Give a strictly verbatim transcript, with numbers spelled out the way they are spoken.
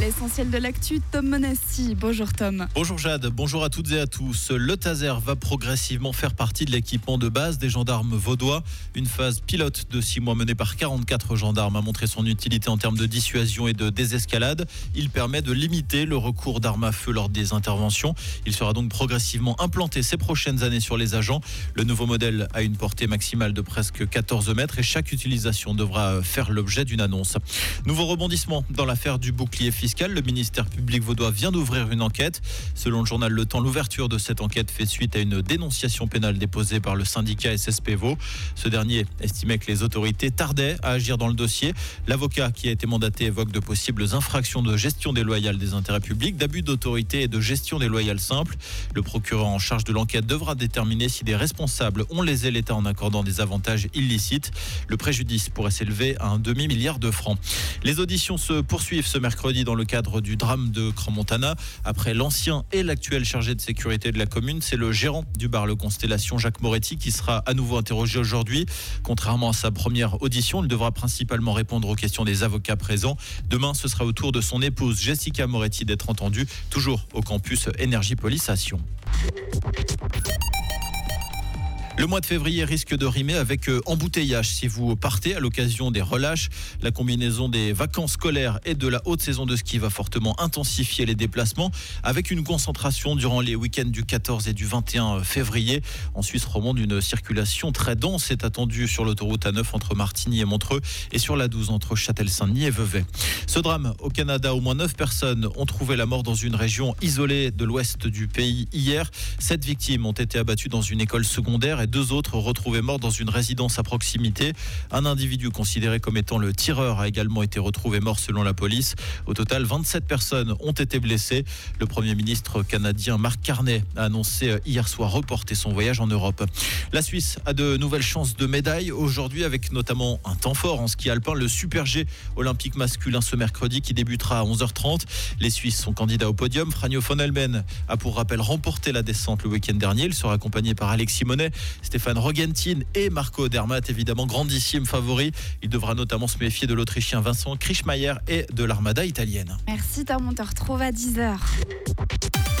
l'essentiel de l'actu, Tom Monassi. Bonjour Tom. Bonjour Jade, bonjour à toutes et à tous. Le taser va progressivement faire partie de l'équipement de base des gendarmes vaudois. Une phase pilote de six mois menée par quarante-quatre gendarmes a montré son utilité en termes de dissuasion et de désescalade. Il permet de limiter le recours d'armes à feu lors des interventions. Il sera donc progressivement implanté ces prochaines années sur les agents. Le nouveau modèle a une portée maximale de presque quatorze mètres et chaque utilisation devra faire l'objet d'une annonce. Nouveau rebondissement dans l'affaire du bouclier fiscal. Le ministère public vaudois vient d'ouvrir une enquête. Selon le journal Le Temps, l'ouverture de cette enquête fait suite à une dénonciation pénale déposée par le syndicat S S P Vaud. Ce dernier estimait que les autorités tardaient à agir dans le dossier. L'avocat qui a été mandaté évoque de possibles infractions de gestion déloyale des intérêts publics, d'abus d'autorité et de gestion déloyale simple. Le procureur en charge de l'enquête devra déterminer si des responsables ont lésé l'État en accordant des avantages illicites. Le préjudice pourrait s'élever à un demi-milliard de francs. Les auditions se poursuivent ce mercredi dans le cadre du drame de Crans-Montana. Après l'ancien et l'actuel chargé de sécurité de la commune, c'est le gérant du bar Le Constellation, Jacques Moretti, qui sera à nouveau interrogé aujourd'hui. Contrairement à sa première audition, il devra principalement répondre aux questions des avocats présents. Demain, ce sera au tour de son épouse Jessica Moretti d'être entendue, toujours au campus Énergie Police à Sion. Le mois de février risque de rimer avec embouteillage si vous partez à l'occasion des relâches. La combinaison des vacances scolaires et de la haute saison de ski va fortement intensifier les déplacements avec une concentration durant les week-ends du quatorze et du vingt et un février. En Suisse romande, une circulation très dense est attendue sur l'autoroute A neuf entre Martigny et Montreux et sur la douze entre Châtel-Saint-Denis et Vevey. Ce drame au Canada, au moins neuf personnes ont trouvé la mort dans une région isolée de l'ouest du pays hier. Sept victimes ont été abattues dans une école secondaire et deux autres retrouvés morts dans une résidence à proximité. Un individu considéré comme étant le tireur a également été retrouvé mort selon la police. Au total, vingt-sept personnes ont été blessées. Le Premier ministre canadien Mark Carney a annoncé hier soir reporter son voyage en Europe. La Suisse a de nouvelles chances de médailles aujourd'hui avec notamment un temps fort en ski alpin, le Super G olympique masculin ce mercredi qui débutera à onze heures trente. Les Suisses sont candidats au podium. Franjo von Helmen a pour rappel remporté la descente le week-end dernier. Il sera accompagné par Alexis Monet, Stéphane Rogentin et Marco Odermatt, évidemment grandissime favori. Il devra notamment se méfier de l'Autrichien Vincent Krischmeier et de l'armada italienne. Merci Tom, on te retrouve à dix heures.